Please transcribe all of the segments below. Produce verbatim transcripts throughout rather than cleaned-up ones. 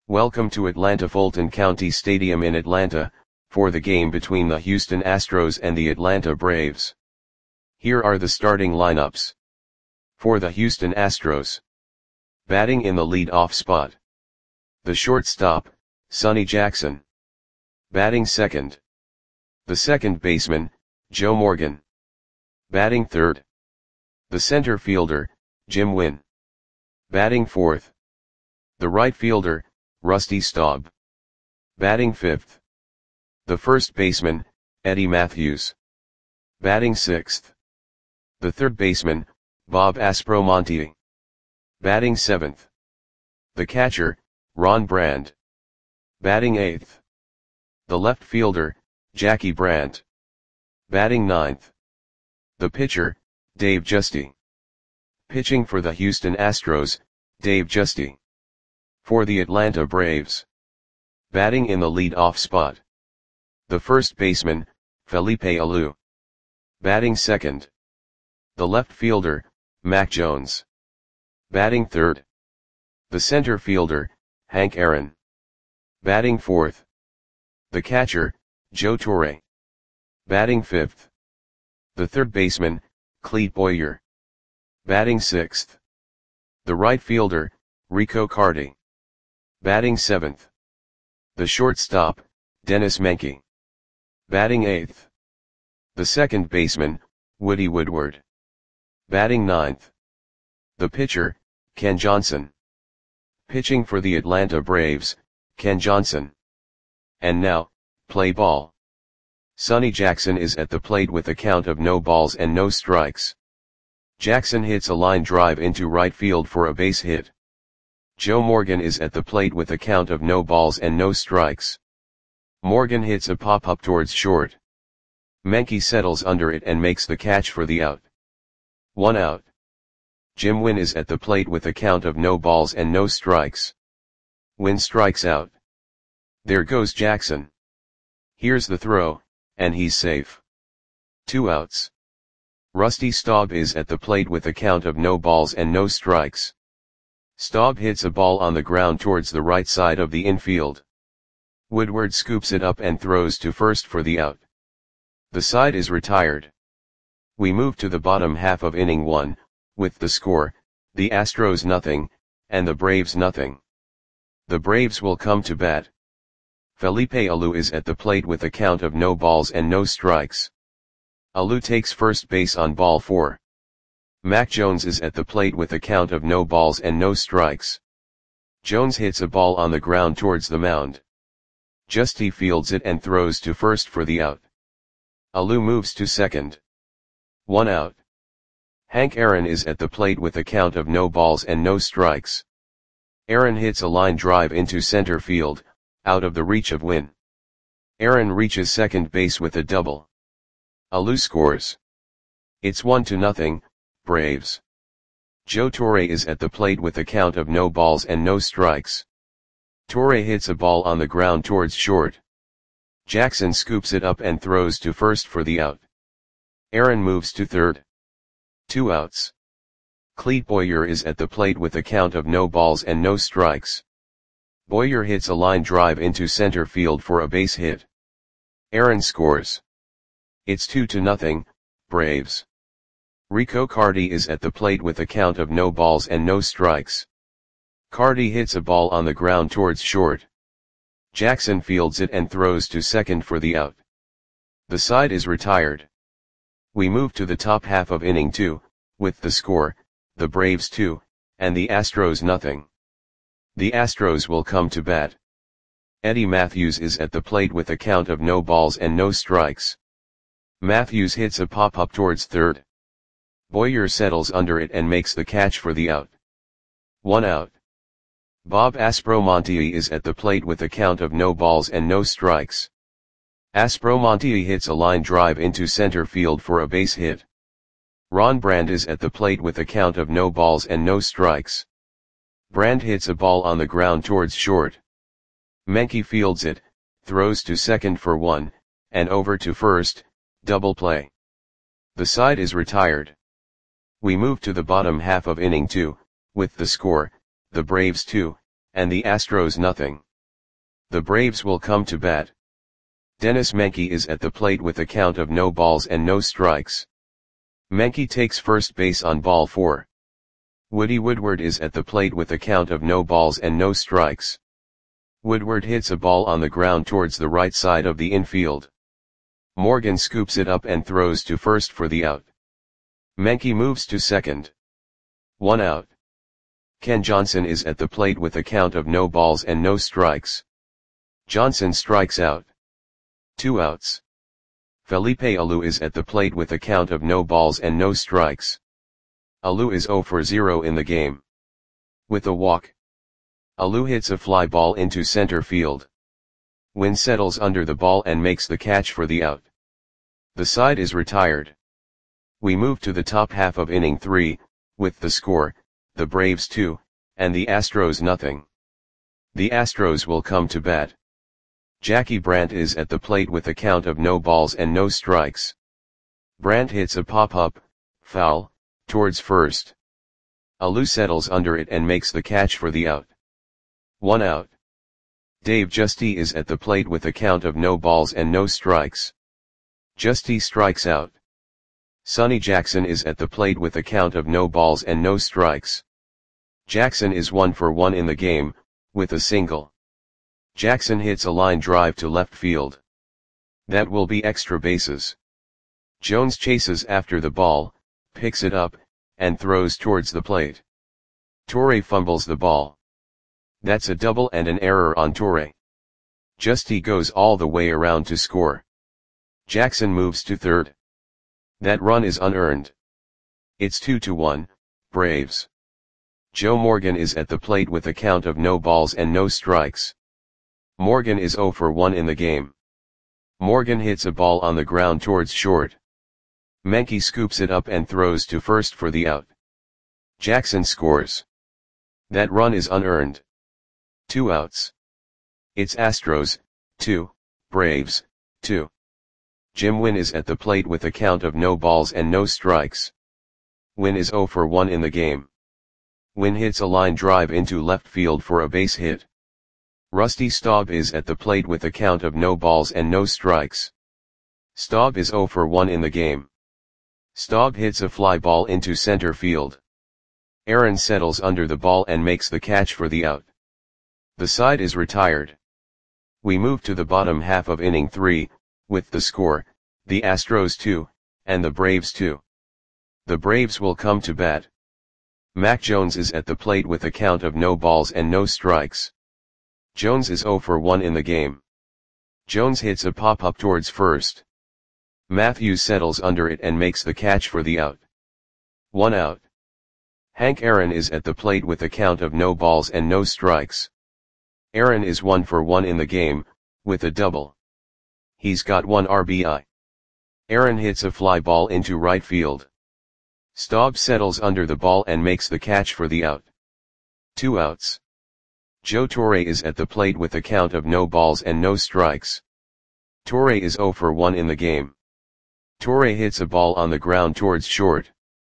Welcome to Atlanta Fulton County Stadium in Atlanta, for the game between the Houston Astros and the Atlanta Braves. Here are the starting lineups. For the Houston Astros. Batting in the lead-off spot. The shortstop, Sonny Jackson. Batting second. The second baseman, Joe Morgan. Batting third. The center fielder, Jim Wynn. Batting fourth. The right fielder, Rusty Staub. Batting fifth. The first baseman, Eddie Mathews. Batting sixth. The third baseman, Bob Aspromonte. Batting seventh. The catcher, Ron Brand. Batting eighth. The left fielder, Jackie Brandt. Batting ninth. The pitcher, Dave Giusti. Pitching for the Houston Astros, Dave Giusti. For the Atlanta Braves. Batting in the lead-off spot. The first baseman, Felipe Alou. Batting second. The left fielder, Mac Jones. Batting third. The center fielder, Hank Aaron. Batting fourth. The catcher, Joe Torre. Batting fifth. The third baseman, Clete Boyer. Batting sixth. The right fielder, Rico Carty. Batting seventh. The shortstop, Dennis Menke. Batting eighth. The second baseman, Woody Woodward. Batting ninth. The pitcher, Ken Johnson. Pitching for the Atlanta Braves, Ken Johnson. And now, play ball. Sonny Jackson is at the plate with a count of no balls and no strikes. Jackson hits a line drive into right field for a base hit. Joe Morgan is at the plate with a count of no balls and no strikes. Morgan hits a pop-up towards short. Menke settles under it and makes the catch for the out. One out. Jim Wynn is at the plate with a count of no balls and no strikes. Wynn strikes out. There goes Jackson. Here's the throw, and he's safe. Two outs. Rusty Staub is at the plate with a count of no balls and no strikes. Staub hits a ball on the ground towards the right side of the infield. Woodward scoops it up and throws to first for the out. The side is retired. We move to the bottom half of inning one, with the score, the Astros nothing, and the Braves nothing. The Braves will come to bat. Felipe Alou is at the plate with a count of no balls and no strikes. Alou takes first base on ball four. Mac Jones is at the plate with a count of no balls and no strikes. Jones hits a ball on the ground towards the mound. Giusti fields it and throws to first for the out. Alou moves to second. One out. Hank Aaron is at the plate with a count of no balls and no strikes. Aaron hits a line drive into center field, out of the reach of Wynn. Aaron reaches second base with a double. Alou scores. It's one to nothing, Braves. Joe Torre is at the plate with a count of no balls and no strikes. Torre hits a ball on the ground towards short. Jackson scoops it up and throws to first for the out. Aaron moves to third. Two outs. Clete Boyer is at the plate with a count of no balls and no strikes. Boyer hits a line drive into center field for a base hit. Aaron scores. It's two to nothing, Braves. Rico Carty is at the plate with a count of no balls and no strikes. Carty hits a ball on the ground towards short. Jackson fields it and throws to second for the out. The side is retired. We move to the top half of inning two, with the score, the Braves two, and the Astros nothing. The Astros will come to bat. Eddie Mathews is at the plate with a count of no balls and no strikes. Mathews hits a pop-up towards third. Boyer settles under it and makes the catch for the out. One out. Bob Aspromonte is at the plate with a count of no balls and no strikes. Aspromonte hits a line drive into center field for a base hit. Ron Brand is at the plate with a count of no balls and no strikes. Brand hits a ball on the ground towards short. Menke fields it, throws to second for one, and over to first, double play. The side is retired. We move to the bottom half of inning two, with the score, the Braves two, and the Astros nothing. The Braves will come to bat. Dennis Menke is at the plate with a count of no balls and no strikes. Menke takes first base on ball four. Woody Woodward is at the plate with a count of no balls and no strikes. Woodward hits a ball on the ground towards the right side of the infield. Morgan scoops it up and throws to first for the out. Menke moves to second. One out. Ken Johnson is at the plate with a count of no balls and no strikes. Johnson strikes out. Two outs. Felipe Alou is at the plate with a count of no balls and no strikes. Alou is zero for zero in the game. With a walk, Alou hits a fly ball into center field. Wynn settles under the ball and makes the catch for the out. The side is retired. We move to the top half of inning three, with the score, the Braves two, and the Astros nothing. The Astros will come to bat. Jackie Brandt is at the plate with a count of no balls and no strikes. Brandt hits a pop-up, foul, towards first. Alou settles under it and makes the catch for the out. One out. Dave Giusti is at the plate with a count of no balls and no strikes. Giusti strikes out. Sonny Jackson is at the plate with a count of no balls and no strikes. Jackson is one for one in the game, with a single. Jackson hits a line drive to left field. That will be extra bases. Jones chases after the ball, picks it up, and throws towards the plate. Torre fumbles the ball. That's a double and an error on Torre. Giusti goes all the way around to score. Jackson moves to third. That run is unearned. It's two to one, Braves. Joe Morgan is at the plate with a count of no balls and no strikes. Morgan is zero for one in the game. Morgan hits a ball on the ground towards short. Menke scoops it up and throws to first for the out. Jackson scores. That run is unearned. Two outs. It's Astros, two, Braves, two. Jim Wynn is at the plate with a count of no balls and no strikes. Wynn is zero for one in the game. Wynn hits a line drive into left field for a base hit. Rusty Staub is at the plate with a count of no balls and no strikes. Staub is zero for one in the game. Staub hits a fly ball into center field. Aaron settles under the ball and makes the catch for the out. The side is retired. We move to the bottom half of inning three, with the score, the Astros two, and the Braves two. The Braves will come to bat. Mac Jones is at the plate with a count of no balls and no strikes. Jones is zero for one in the game. Jones hits a pop-up towards first. Matthews settles under it and makes the catch for the out. One out. Hank Aaron is at the plate with a count of no balls and no strikes. Aaron is one for one in the game, with a double. He's got one R B I. Aaron hits a fly ball into right field. Staub settles under the ball and makes the catch for the out. Two outs. Joe Torre is at the plate with a count of no balls and no strikes. Torre is zero for one in the game. Torre hits a ball on the ground towards short.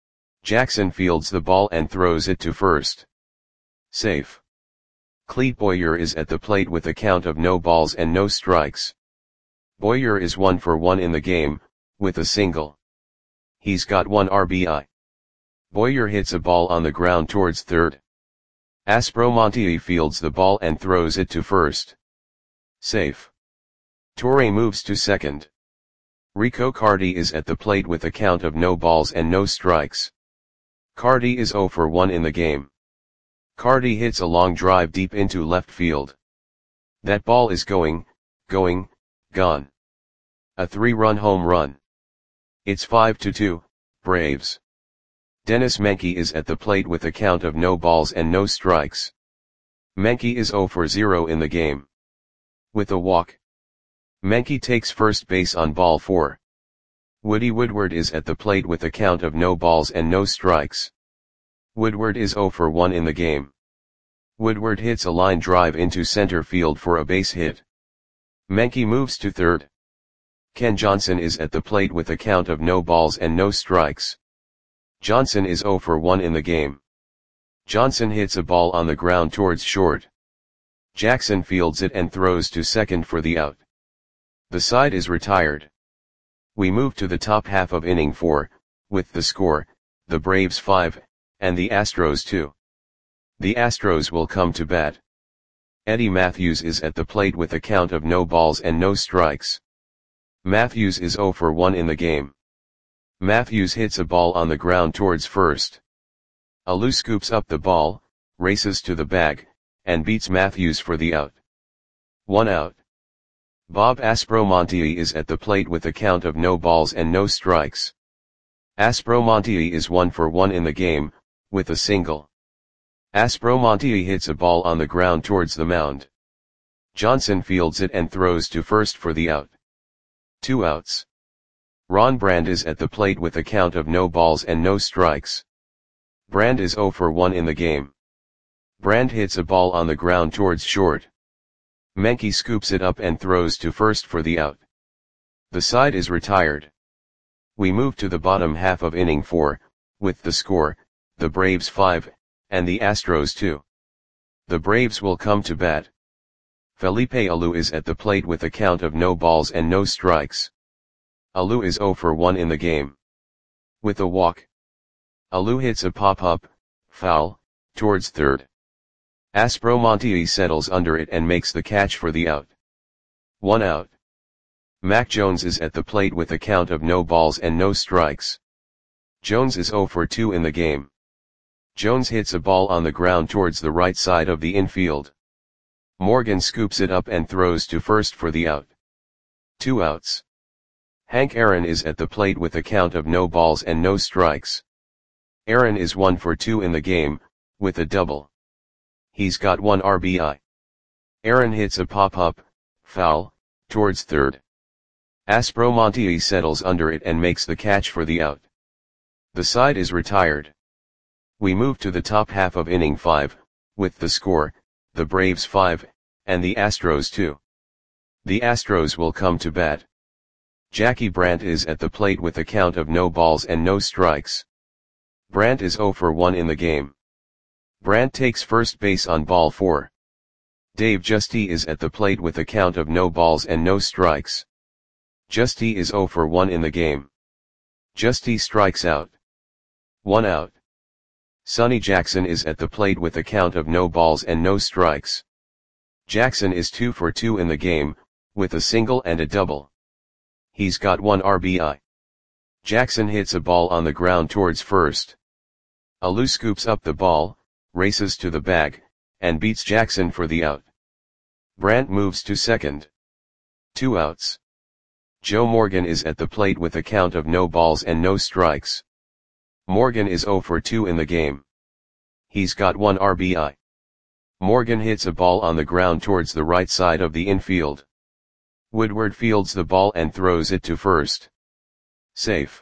Jackson fields the ball and throws it to first. Safe. Clete Boyer is at the plate with a count of no balls and no strikes. Boyer is one for one in the game, with a single. He's got one R B I. Boyer hits a ball on the ground towards third. Aspromonte fields the ball and throws it to first. Safe. Torre moves to second. Rico Cardi is at the plate with a count of no balls and no strikes. Cardi is zero for one in the game. Cardi hits a long drive deep into left field. That ball is going, going, gone. A three-run home run. It's five to two, Braves. Dennis Menke is at the plate with a count of no balls and no strikes. Menke is zero for zero in the game. With a walk, Menke takes first base on ball four. Woody Woodward is at the plate with a count of no balls and no strikes. Woodward is zero for one in the game. Woodward hits a line drive into center field for a base hit. Menke moves to third. Ken Johnson is at the plate with a count of no balls and no strikes. Johnson is zero for one in the game. Johnson hits a ball on the ground towards short. Jackson fields it and throws to second for the out. The side is retired. We move to the top half of inning four, with the score, the Braves five, and the Astros two. The Astros will come to bat. Eddie Matthews is at the plate with a count of no balls and no strikes. Matthews is oh for one in the game. Matthews hits a ball on the ground towards first. Alou scoops up the ball, races to the bag, and beats Matthews for the out. One out. Bob Aspromonte is at the plate with a count of no balls and no strikes. Aspromonte is one for one in the game, with a single. Aspromonte hits a ball on the ground towards the mound. Johnson fields it and throws to first for the out. Two outs. Ron Brand is at the plate with a count of no balls and no strikes. Brand is oh for one in the game. Brand hits a ball on the ground towards short. Menke scoops it up and throws to first for the out. The side is retired. We move to the bottom half of inning four, with the score, the Braves five, and the Astros two. The Braves will come to bat. Felipe Alou is at the plate with a count of no balls and no strikes. Alou is oh for one in the game. With a walk. Alou hits a pop-up, foul, towards third. Aspromonte settles under it and makes the catch for the out. One out. Mac Jones is at the plate with a count of no balls and no strikes. Jones is oh for two in the game. Jones hits a ball on the ground towards the right side of the infield. Morgan scoops it up and throws to first for the out. Two outs. Hank Aaron is at the plate with a count of no balls and no strikes. Aaron is one for two in the game, with a double. He's got one R B I. Aaron hits a pop-up, foul, towards third. Aspromonte settles under it and makes the catch for the out. The side is retired. We move to the top half of inning five, with the score, the Braves five, and the Astros two. The Astros will come to bat. Jackie Brandt is at the plate with a count of no balls and no strikes. Brandt is oh for one in the game. Brandt takes first base on ball four. Dave Justy is at the plate with a count of no balls and no strikes. Justy is oh for one in the game. Justy strikes out. One out. Sonny Jackson is at the plate with a count of no balls and no strikes. Jackson is two for two in the game, with a single and a double. He's got one R B I. Jackson hits a ball on the ground towards first. Alou scoops up the ball, races to the bag, and beats Jackson for the out. Brandt moves to second. Two outs. Joe Morgan is at the plate with a count of no balls and no strikes. Morgan is oh for two in the game. He's got one R B I. Morgan hits a ball on the ground towards the right side of the infield. Woodward fields the ball and throws it to first. Safe.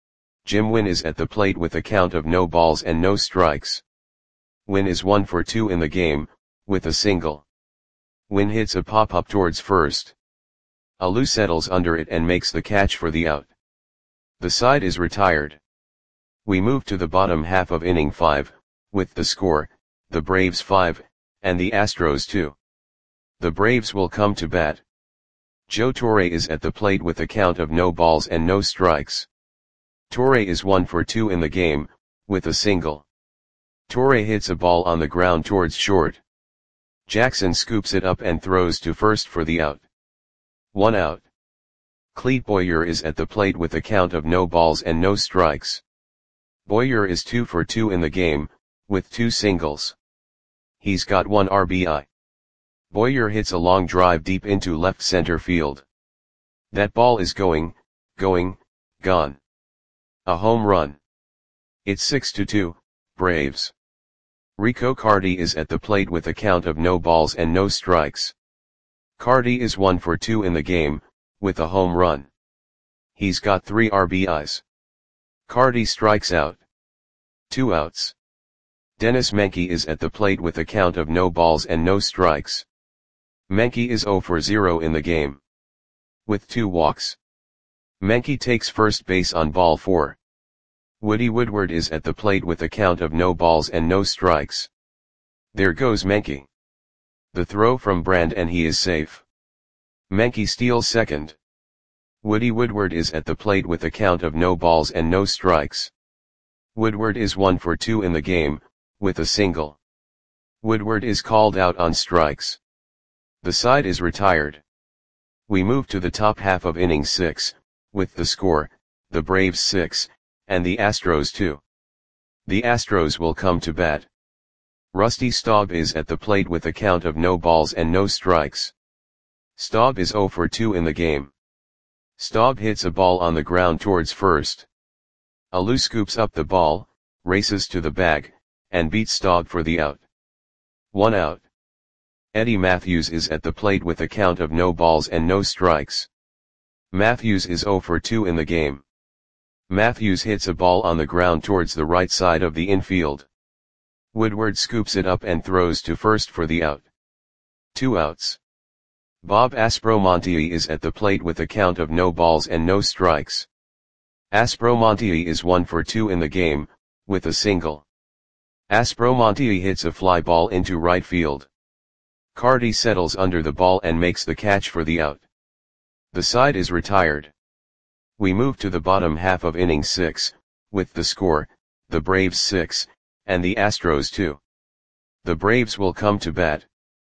Jim Wynn is at the plate with a count of no balls and no strikes. Wynn is one for two in the game, with a single. Wynn hits a pop-up towards first. Alou settles under it and makes the catch for the out. The side is retired. We move to the bottom half of inning five, with the score, the Braves five, and the Astros two. The Braves will come to bat. Joe Torre is at the plate with a count of no balls and no strikes. Torre is one for two in the game, with a single. Torre hits a ball on the ground towards short. Jackson scoops it up and throws to first for the out. One out. Clete Boyer is at the plate with a count of no balls and no strikes. Boyer is two for two in the game, with two singles. He's got one R B I. Boyer hits a long drive deep into left center field. That ball is going, going, gone. A home run. It's six to two, Braves. Rico Cardi is at the plate with a count of no balls and no strikes. Cardi is one for two in the game, with a home run. He's got three R B Is. Cardi strikes out. Two outs. Dennis Menke is at the plate with a count of no balls and no strikes. Menke is oh for zero in the game. With two walks. Menke takes first base on ball four. Woody Woodward is at the plate with a count of no balls and no strikes. There goes Menke. The throw from Brand and he is safe. Menke steals second. Woody Woodward is at the plate with a count of no balls and no strikes. Woodward is one for two in the game, with a single. Woodward is called out on strikes. The side is retired. We move to the top half of inning six, with the score, the Braves six, and the Astros two. The Astros will come to bat. Rusty Staub is at the plate with a count of no balls and no strikes. Staub is zero for two in the game. Staub hits a ball on the ground towards first. Alou scoops up the ball, races to the bag, and beats Staub for the out. One out. Eddie Matthews is at the plate with a count of no balls and no strikes. Matthews is zero for two in the game. Matthews hits a ball on the ground towards the right side of the infield. Woodward scoops it up and throws to first for the out. Two outs. Bob Aspromonte is at the plate with a count of no balls and no strikes. Aspromonte is one for two in the game, with a single. Aspromonte hits a fly ball into right field. Carty settles under the ball and makes the catch for the out. The side is retired. We move to the bottom half of inning six, with the score, the Braves six, and the Astros two. The Braves will come to bat.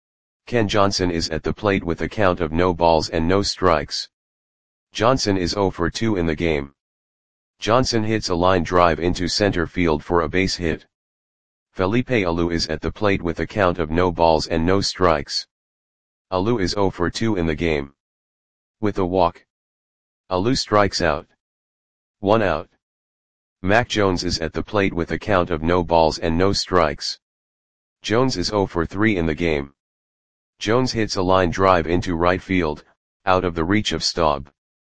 Ken Johnson is at the plate with a count of no balls and no strikes. Johnson is zero for two in the game. Johnson hits a line drive into center field for a base hit. Felipe Alou is at the plate with a count of no balls and no strikes. Alou is zero for two in the game. With a walk, Alou strikes out. One out. Mac Jones is at the plate with a count of no balls and no strikes. Jones is zero for three in the game. Jones hits a line drive into right field, out of the reach of Staub.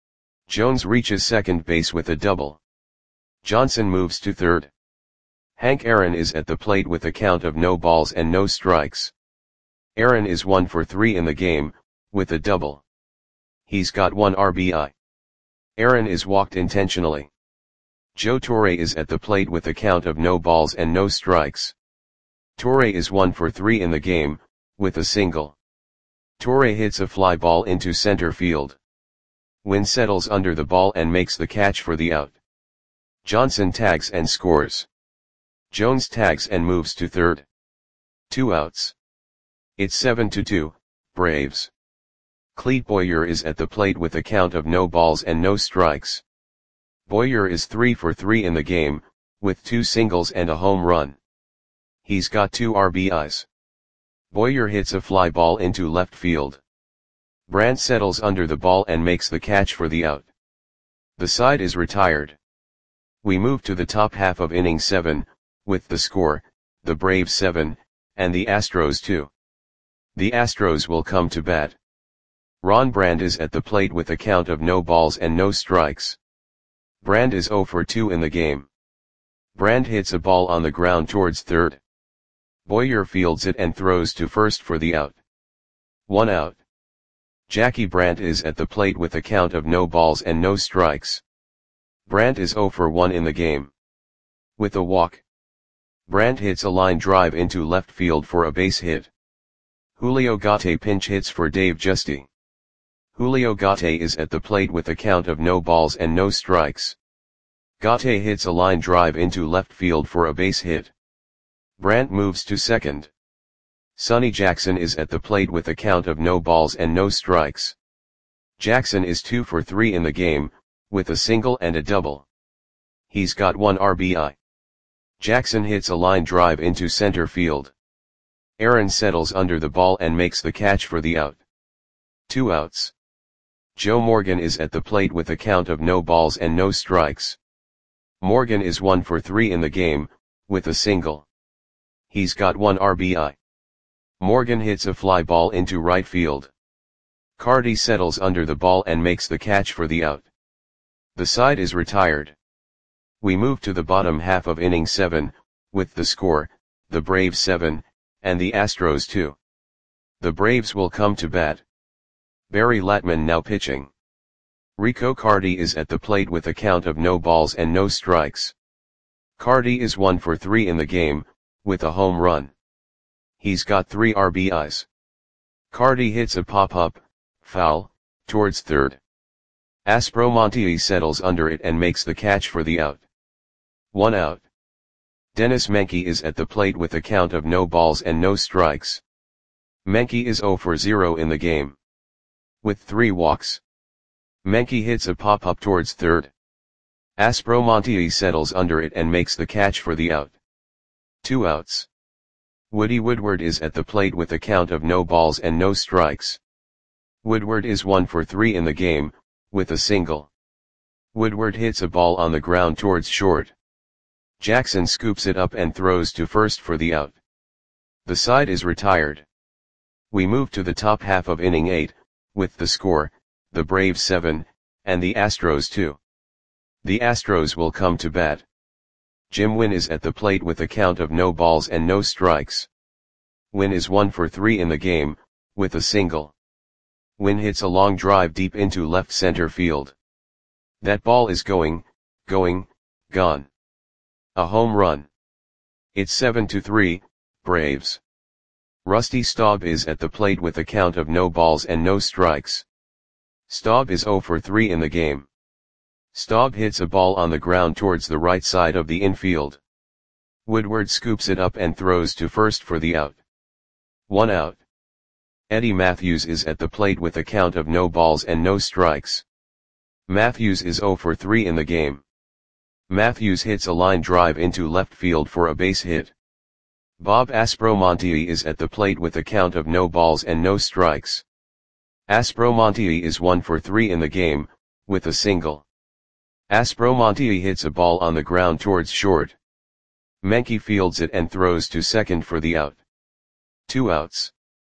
Jones reaches second base with a double. Johnson moves to third. Hank Aaron is at the plate with a count of no balls and no strikes. Aaron is one for three in the game, with a double. He's got one R B I. Aaron is walked intentionally. Joe Torre is at the plate with a count of no balls and no strikes. Torre is one for three in the game, with a single. Torre hits a fly ball into center field. Wynn settles under the ball and makes the catch for the out. Johnson tags and scores. Jones tags and moves to third. Two outs. It's seven to two, Braves. Clete Boyer is at the plate with a count of no balls and no strikes. Boyer is three for three in the game, with two singles and a home run. He's got two R B Is. Boyer hits a fly ball into left field. Brandt settles under the ball and makes the catch for the out. The side is retired. We move to the top half of inning seven, with the score, the Braves seven, and the Astros two. The Astros will come to bat. Ron Brand is at the plate with a count of no balls and no strikes. Brand is zero for two in the game. Brand hits a ball on the ground towards third. Boyer fields it and throws to first for the out. One out. Jackie Brandt is at the plate with a count of no balls and no strikes. Brandt is zero for one in the game. With a walk, Brandt hits a line drive into left field for a base hit. Julio Gate pinch hits for Dave Giusti. Julio Gate is at the plate with a count of no balls and no strikes. Gate hits a line drive into left field for a base hit. Brandt moves to second. Sonny Jackson is at the plate with a count of no balls and no strikes. Jackson is two for three in the game, with a single and a double. He's got one R B I. Jackson hits a line drive into center field. Aaron settles under the ball and makes the catch for the out. Two outs. Joe Morgan is at the plate with a count of no balls and no strikes. Morgan is one for three in the game, with a single. He's got one R B I. Morgan hits a fly ball into right field. Carty settles under the ball and makes the catch for the out. The side is retired. We move to the bottom half of inning seven, with the score, the Braves seven, and the Astros two. The Braves will come to bat. Barry Latman now pitching. Rico Carty is at the plate with a count of no balls and no strikes. Carty is one for three in the game, with a home run. He's got three R B Is. Cardi hits a pop-up, foul, towards third. Aspromonte settles under it and makes the catch for the out. One out. Dennis Menke is at the plate with a count of no balls and no strikes. Menke is zero for zero in the game. With three walks. Menke hits a pop-up towards third. Aspromonte settles under it and makes the catch for the out. Two outs. Woody Woodward is at the plate with a count of no balls and no strikes. Woodward is one for three in the game, with a single. Woodward hits a ball on the ground towards short. Jackson scoops it up and throws to first for the out. The side is retired. We move to the top half of inning eight, with the score, the Braves seven, and the Astros two. The Astros will come to bat. Jim Wynn is at the plate with a count of no balls and no strikes. Wynn is one for three in the game, with a single. Wynn hits a long drive deep into left center field. That ball is going, going, gone. A home run. It's seven to three, Braves. Rusty Staub is at the plate with a count of no balls and no strikes. Staub is zero for three in the game. Staub hits a ball on the ground towards the right side of the infield. Woodward scoops it up and throws to first for the out. One out. Eddie Matthews is at the plate with a count of no balls and no strikes. Matthews is zero for three in the game. Matthews hits a line drive into left field for a base hit. Bob Aspromonte is at the plate with a count of no balls and no strikes. Aspromonte is one for three in the game, with a single. Aspromonte hits a ball on the ground towards short. Menke fields it and throws to second for the out. Two outs.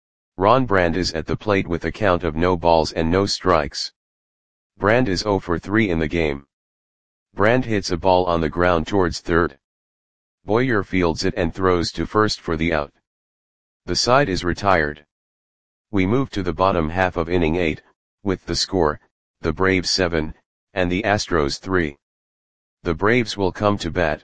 Ron Brand is at the plate with a count of no balls and no strikes. Brand is zero for three in the game. Brand hits a ball on the ground towards third. Boyer fields it and throws to first for the out. The side is retired. We move to the bottom half of inning eight, with the score, the Braves seven, and the Astros three. The Braves will come to bat.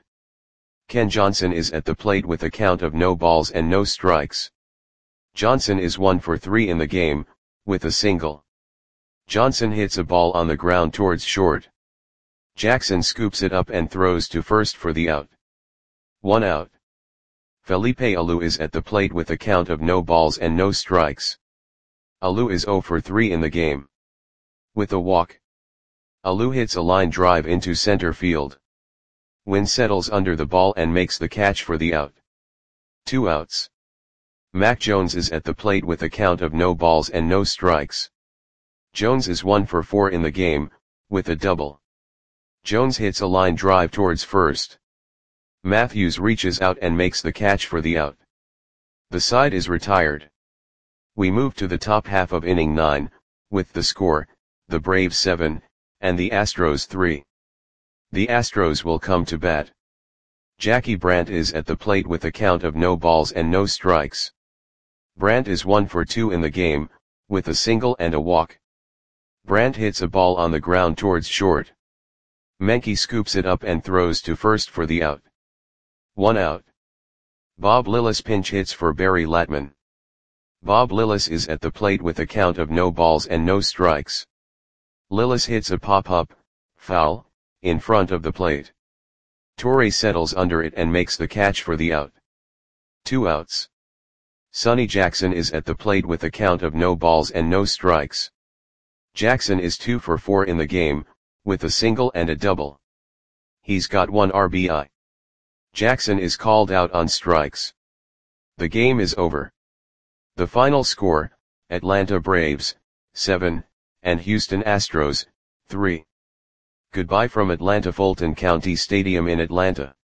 Ken Johnson is at the plate with a count of no balls and no strikes. Johnson is one for three in the game, with a single. Johnson hits a ball on the ground towards short. Jackson scoops it up and throws to first for the out. One out. Felipe Alou is at the plate with a count of no balls and no strikes. Alou is zero for three in the game. With a walk. Alou hits a line drive into center field. Wynn settles under the ball and makes the catch for the out. Two outs. Mac Jones is at the plate with a count of no balls and no strikes. Jones is one for four in the game, with a double. Jones hits a line drive towards first. Matthews reaches out and makes the catch for the out. The side is retired. We move to the top half of inning nine, with the score, the Braves seven, and the Astros three. The Astros will come to bat. Jackie Brandt is at the plate with a count of no balls and no strikes. Brandt is one for two in the game, with a single and a walk. Brandt hits a ball on the ground towards short. Menke scoops it up and throws to first for the out. One out. Bob Lillis pinch hits for Barry Latman. Bob Lillis is at the plate with a count of no balls and no strikes. Lillis hits a pop-up, foul, in front of the plate. Torrey settles under it and makes the catch for the out. Two outs. Sonny Jackson is at the plate with a count of no balls and no strikes. Jackson is two for four in the game, with a single and a double. He's got one R B I. Jackson is called out on strikes. The game is over. The final score, Atlanta Braves, seven, and Houston Astros, three. Goodbye from Atlanta Fulton County Stadium in Atlanta.